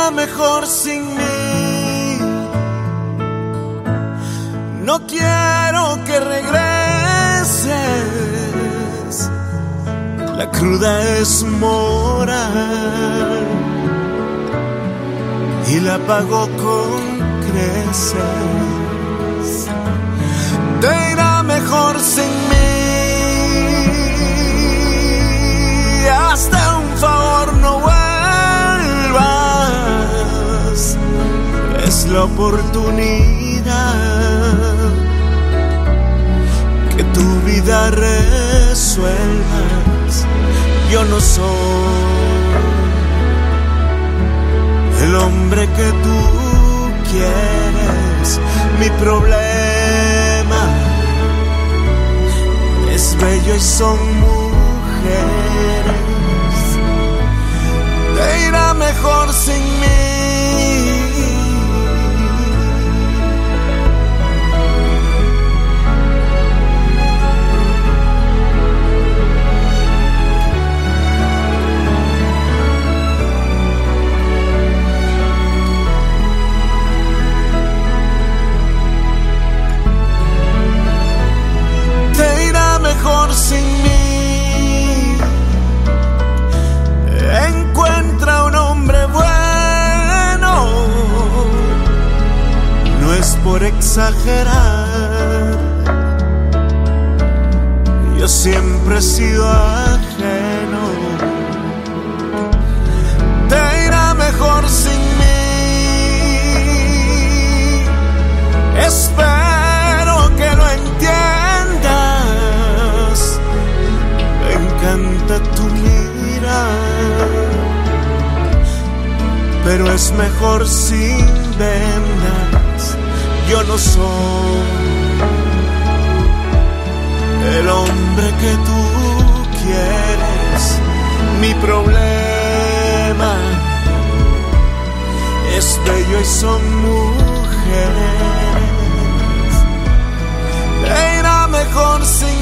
mejor sin mí. No quiero que regreses, la cruda es moral y la pago con creces. Te irá mejor sin mí, hasta un favor no vuelvas, es la oportunidad que tu vida resuelvas. Yo no soy el hombre que tú quieres, mi problema es bello y son mujeres. Te irá mejor sin mí. Mejor sin mí. Encuentra un hombre bueno, no es por exagerar, yo siempre he sido ajeno. Te irá mejor sin mí. Espero que lo entiendas, me encanta tu mirar, pero es mejor sin vendas. Yo no soy el hombre que tú quieres, mi problema es bello y son mujeres. Te irá mejor sin